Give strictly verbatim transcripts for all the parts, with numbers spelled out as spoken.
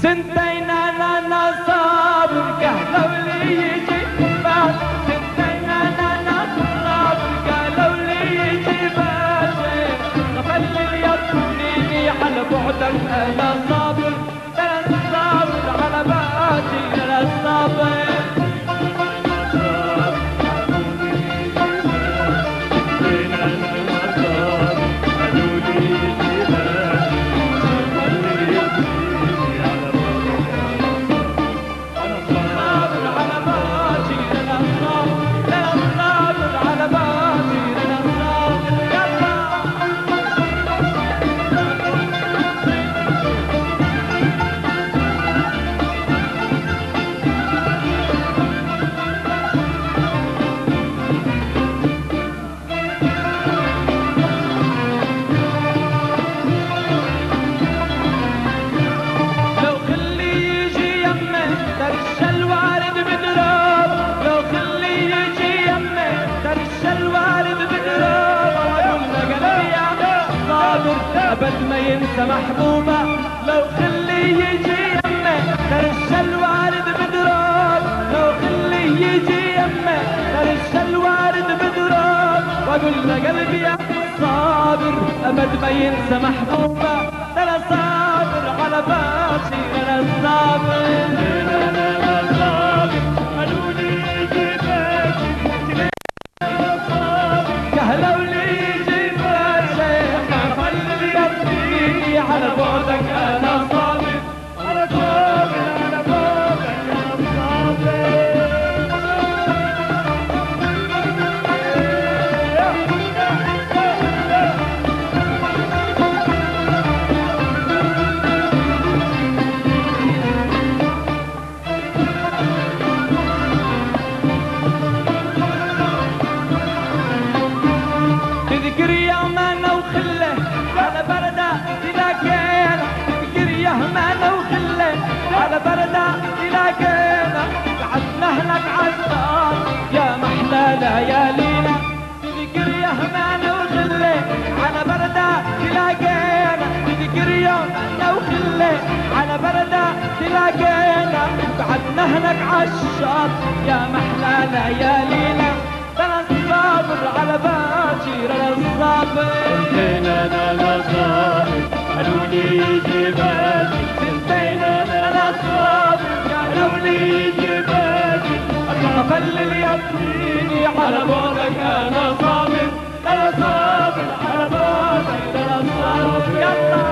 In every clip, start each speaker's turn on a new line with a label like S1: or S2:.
S1: سنتين انا نصابر قالوا لي يجي بعد، سنتين انا نصابر قالوا لي يجي بعد، غفل يطنيني على بعدك انا صابر، انا صابر على بعدي انا صابر. أبد ما ينسى محبوبة لو خلي يجي يمه، ترش الوارد بدروب لو خلي يجي يمه، ترش الوارد بدروب، واقول له قلبي يا صابر أبد ما ينسى محبوبة، أنا صابر على باشي أنا صابر. أنا صابر قالوا لي يجي باشي قالوا لي على بعدك انا صابر، على صابر على بعدك انا صابر. تذكر يوم انا وخله على بردة تلاقينا، تذكر يوم انا وخله على بردة تلاقينا، قعدنا هناك عالدار يا محلى ليالينا، تذكر يوم انا وخله على بردة تلاقينا، تذكر يوم انا وخله على بردة تلاقينا، قعدنا هناك عالشاط يا محلى ليالينا، انا الصابر على باكر انا الصابر.
S2: سنتين انا صابر قالوا لي يجي باكر،
S1: سنتين انا صابر قالوا لي يجي باكر، غفل يطيني على بعدك انا صابر، انا صابر على بعدك انا صابر. يلا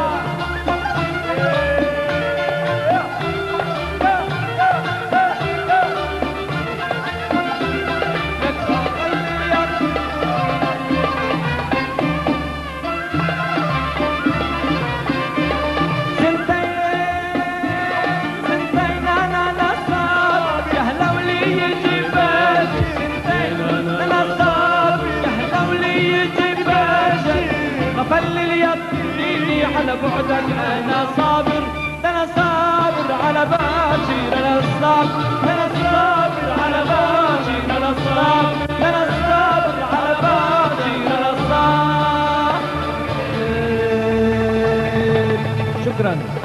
S1: على بعدك انا صابر، انا صابر على باشر انا صابر، انا صابر على باشر انا صابر، انا صابر على باشر انا صابر. شكرا.